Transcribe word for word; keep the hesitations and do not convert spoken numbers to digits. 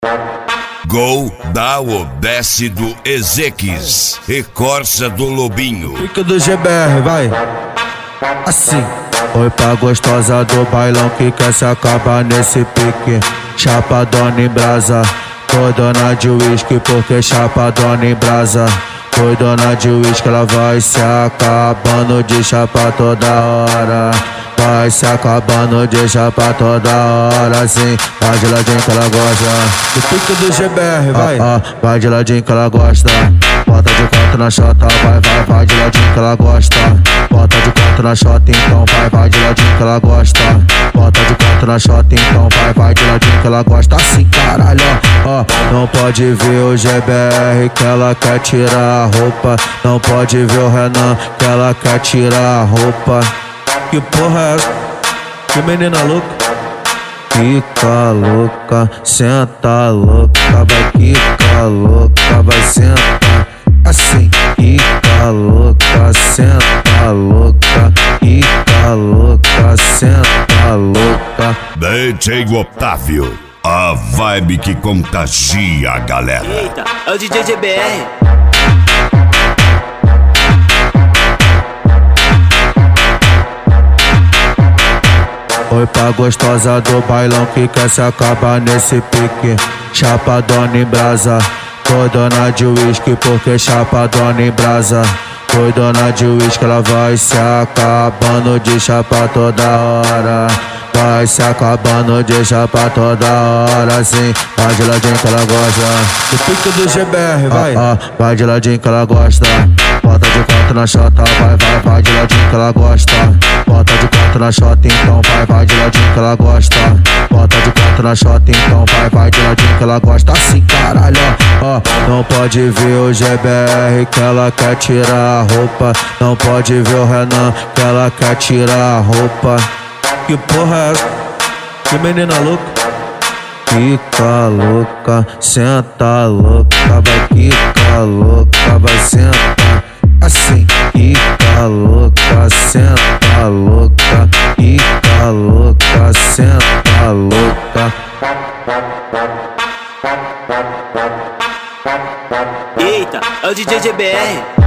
Gol da Odesse do Ezequias e Corsa do Lobinho. Pique do G B R, vai. Assim. Oi pra gostosa do bailão que quer se acabar nesse pique. Chapadona em brasa, foi dona de uísque porque chapadona em brasa. Foi dona de uísque, ela vai se acabando de chapa toda hora. Vai se acabando de chapa toda hora, sim. Vai de ladinho que ela gosta. Do pique do G B R, vai. Ah, ah, vai de ladinho que ela gosta. Bota de quatro na chota, vai, vai, vai de ladinho que ela gosta. Bota de quatro na chota, então vai, vai de ladinho que ela gosta. Bota de quatro na chota, então vai, vai de ladinho que ela gosta. Assim, caralho, ó, ó. Não pode ver o G B R que ela quer tirar a roupa. Não pode ver o Renan que ela quer tirar a roupa. Que porra é essa? Que menina louca? Fica louca, senta louca, vai ficar louca, vai sentar assim. Fica louca, senta louca, fica louca, senta louca. D J Otávio, a vibe que contagia a galera. Eita, é o D J G B R. Oi pra gostosa do bailão que quer se acabar nesse pique. Chapadona em brasa, foi dona de uísque porque chapadona em brasa. Foi dona de uísque, ela vai se acabando de chapa toda hora. Vai se acabando de chapa toda hora, sim. Vai de ladinho que ela gosta. Do pique do G B R, vai. Ah, ah, vai de ladinho que ela gosta. Bota de quatro na chota, vai, vai, vai de ladinho que ela gosta. Bota de quatro na chota, então vai, vai de ladinho que ela gosta. Bota de quatro na chota, então vai, vai de ladinho que ela gosta. Assim, caralho, ó, ó. Não pode ver o G B R que ela quer tirar a roupa. Não pode ver o Renan que ela quer tirar a roupa. Que porra é essa? Que menina louca? Fica louca, senta louca, vai ficar louca, vai sentar assim. Fica louca, senta louca, fica louca, senta louca. Eita, é o D J G B R.